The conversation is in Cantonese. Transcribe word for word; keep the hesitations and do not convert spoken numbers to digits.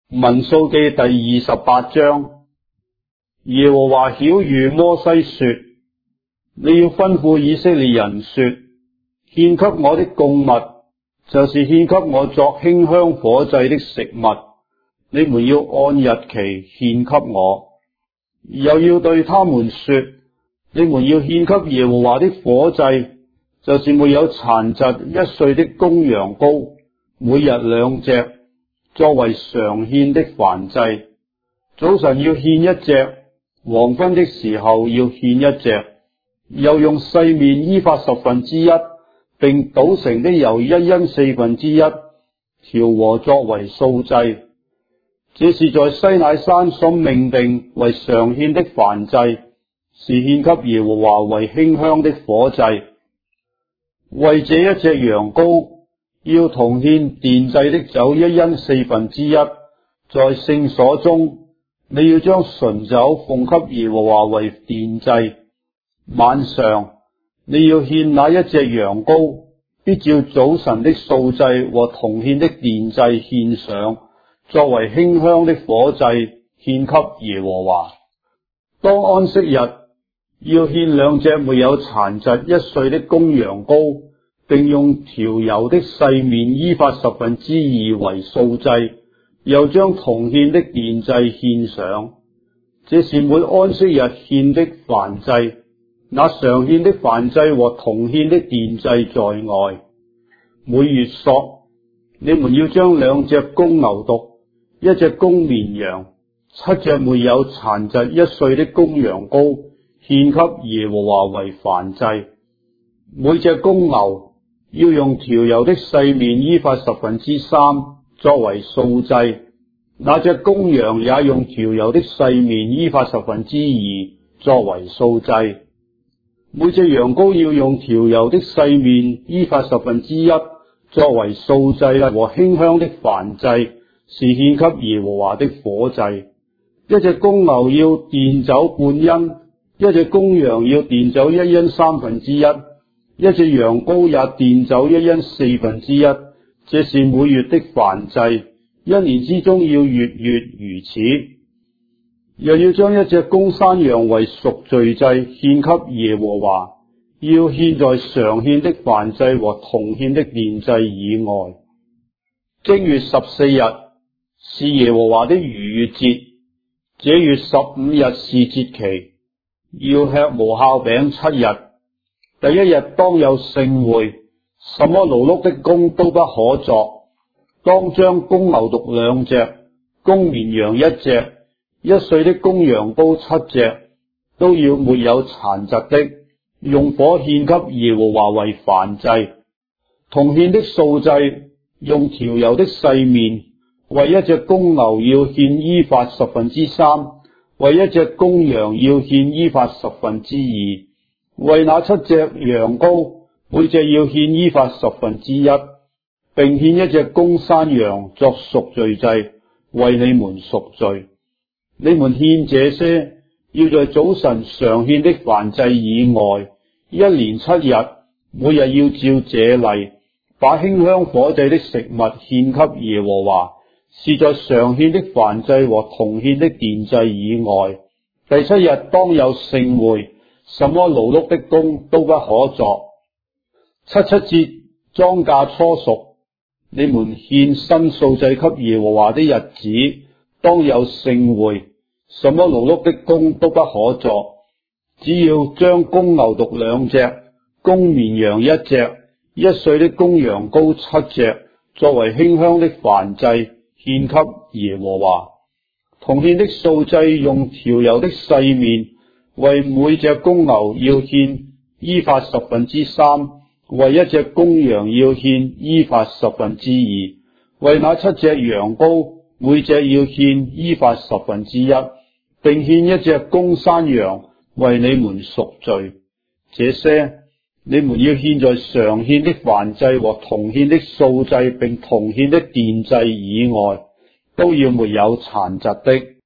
民數記第二十八章，耶和華曉諭摩西說：你要吩咐以色列人說，獻給我的供物，就是獻給我作馨香火祭的食物，你們要按日期獻給我。又要對他們說，你們要獻給耶和華的火祭，就是沒有殘疾一歲的公羊羔，每日兩隻，作為常獻的燔祭。早晨要獻一隻，黃昏的時候要獻一隻。又用細麵伊法十分之一，並搗成的油一欣四分之一，調和作為素祭。這是在西乃山所命定為常獻的燔祭，是獻給耶和華為馨香的火祭。為這一隻羊羔，要同獻奠祭的酒一欣四分之一。在聖所中，你要將純酒奉給耶和華為奠祭。晚上你要獻那一隻羊羔，必照早晨的素祭和同獻的奠祭獻上，作為馨香的火祭，獻給耶和華。當安息日，要獻兩隻沒有殘疾一歲的公羊羔，並用調油的細麵伊法十分之二為素祭，又將同獻的奠祭獻上。這是每安息日獻的燔祭，那常獻的燔祭和同獻的奠祭在外。每月朔，你們要將兩隻公牛犢、一隻公綿羊、七隻沒有殘疾一歲的公羊羔獻給耶和華為燔祭。每隻公牛要用調油的細麵伊法十分之三作為素祭，那隻公羊也用調油的細麵伊法十分之二作為素祭。每隻羊羔要用調油的細麵伊法十分之一作為素祭和馨香的燔祭，是獻給耶和華的火祭。一隻公牛要奠酒半欣，一隻公羊要奠酒一欣三分之一，一隻羊羔也奠酒一欣四分之一。這是每月的燔祭，一年之中要月月如此。又要將一隻公山羊為贖罪祭獻給耶和華，要獻在常獻的燔祭和同獻的奠祭以外。正月十四日是耶和華的逾越節，這月十五日是節期，要吃無酵餅七日。第一日當有盛會，什麼勞碌的工都不可作。當將公牛犢兩隻，公綿羊一隻，一歲的公羊羔七隻，都要沒有殘疾的，用火獻給耶和華為燔祭。同獻的素祭，用調油的細麵，為一隻公牛要獻伊法十分之三，為一隻公羊要獻伊法十分之二，為那七隻羊羔，每隻要獻伊法十分之一，並獻一隻公山羊作贖罪祭，為你們贖罪。你們獻這些，要在早晨常獻的燔祭以外，一連七日，每日要照這例，把馨香火祭的食物獻給耶和華，是在常獻的燔祭和同獻的奠祭以外。第七日當有盛會，什麼勞碌的工都不可作。七七節莊稼初熟，你們獻新素祭給耶和華的日子，當有盛會，什麼勞碌的工都不可作。只要將公牛犢兩隻，公綿羊一隻，一歲的公羊羔七隻，作為馨香的燔祭，獻給耶和華。同獻的素祭用調油的細麵，為每隻公牛要獻伊法十分之三，為一隻公羊要獻伊法十分之二，為那七隻羊羔，每隻要獻伊法十分之一，並獻一隻公山羊為你們贖罪。這些你們要獻在常獻的燔祭和同獻的素祭並同獻的奠祭以外，都要沒有殘疾的。